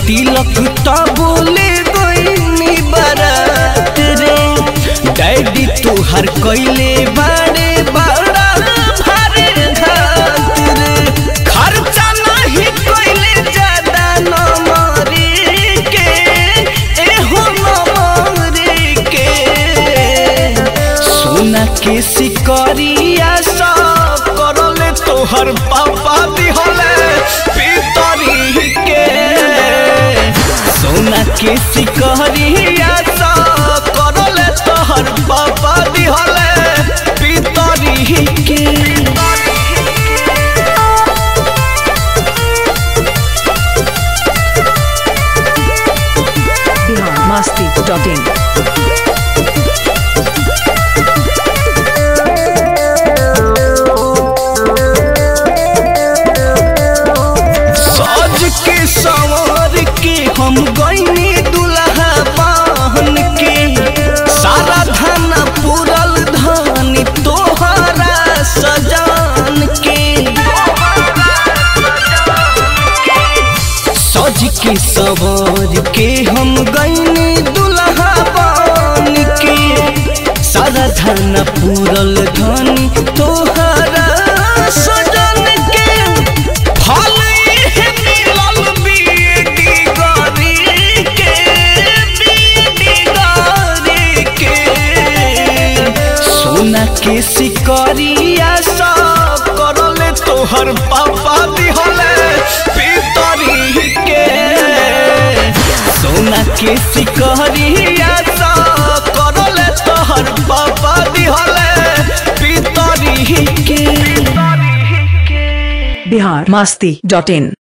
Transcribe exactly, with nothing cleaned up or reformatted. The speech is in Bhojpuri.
तिलक तो बोले गईनी बारात रे। डैडी तुहार कइले बाड़े बड़ा भारे घात रे। खर्चा नहीं कइले ज्यादा नमरी के एहो नमरी के। सोना के सिकरिया सब करले तोहर पापा दिहले पितरी के। सोना के सिकरिया सब करले तोहर पापा दिहले पितरी के। Bihar Masti dot in. सवार के हम गईनी दुल्हा बहन के। सारा धन पूरल धनी तोहरा सजान के। सज के सवार के हम गईनी दुल्हा बहन के। सारा धन पूरल धनी तोहरा सजान के। फल सोना के सिकरिया सब करले तोहर पापा दिहले पितरी के। सोना के सिकरिया सब करले तोहर पापा दिहले पितरी के। बिहार मस्ती डॉट इन।